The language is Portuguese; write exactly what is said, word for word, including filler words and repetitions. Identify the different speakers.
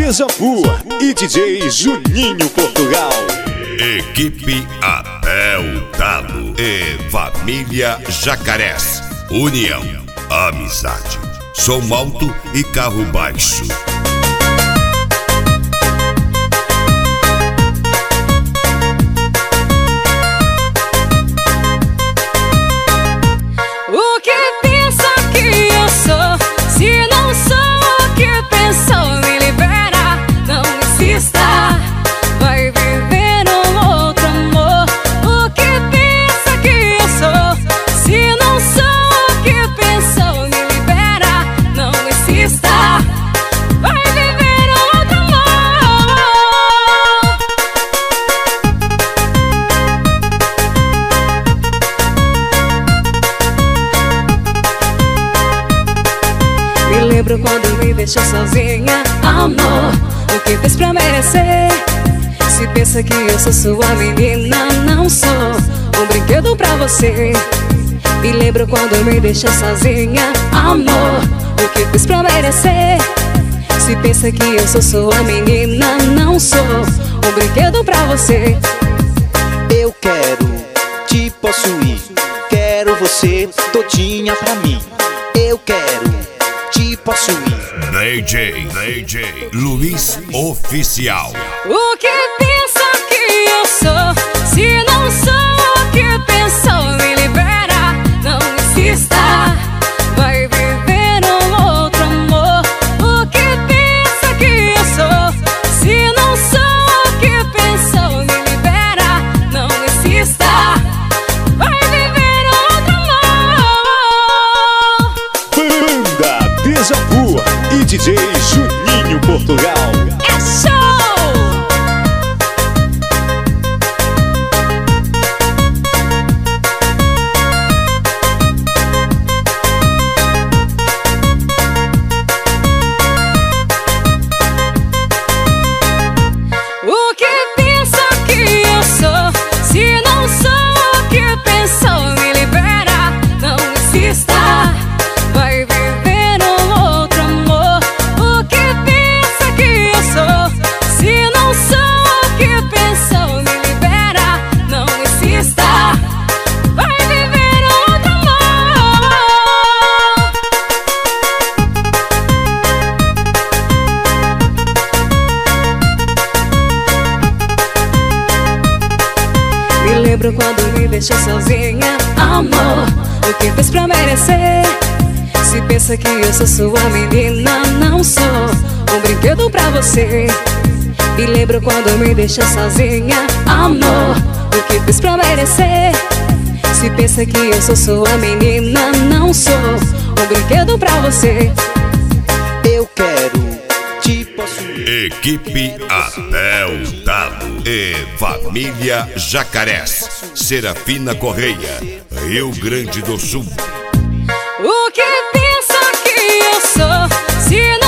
Speaker 1: Deja Vu e D J Juninho Portugal.
Speaker 2: Equipe Abel Talo e Família Jacarés. União, amizade, som alto e carro baixo.
Speaker 3: O que pensa que eu sou? Se não sou o que pensou, me libera, não insista. Vai viver um outro amor. O que pensa que eu sou? Se não sou o que pensou, me libera, não insista. Vai viver outro amor. Me lembro quando me deixou sozinha, amor. O que fez pra merecer? Se pensa que eu sou sua menina, não sou um brinquedo pra você. Me lembro quando me deixou sozinha, amor. O que fez pra merecer? Se pensa que eu sou sua menina, não sou um brinquedo pra você.
Speaker 4: Eu quero te possuir, quero você todinha pra mim. Eu quero te possuir.
Speaker 2: D J, D J Luiz Oficial.
Speaker 3: O que pensa que eu sou? Se não sou o que pensou, me libera, não insista. Vai viver um outro amor. O que pensa que eu sou? Se não sou o que pensou, me libera, não insista. Vai viver outro amor.
Speaker 1: Banda Deja Vu e D J Juninho Portugal.
Speaker 3: É show! O que pensa que eu sou? Se não sou o que pensou, me libera, não insista. Vai viver um outro amor. O que pensa que eu sou? Se não sou o que pensou, me libera, não insista. Vai viver outro amor. Me lembro quando me deixou sozinha, amor. O que fez pra merecer? Se pensa que eu sou sua menina, não sou um brinquedo pra você. Me lembro quando me deixou sozinha, amor. O que fez pra merecer? Se pensa que eu sou sua menina, não sou um brinquedo pra você.
Speaker 4: Eu quero te possuir.
Speaker 2: Equipe Abel Talo e Família Jacarés. Serafina Correia, Rio Grande do Sul.
Speaker 3: O que pensa que eu sou? Se não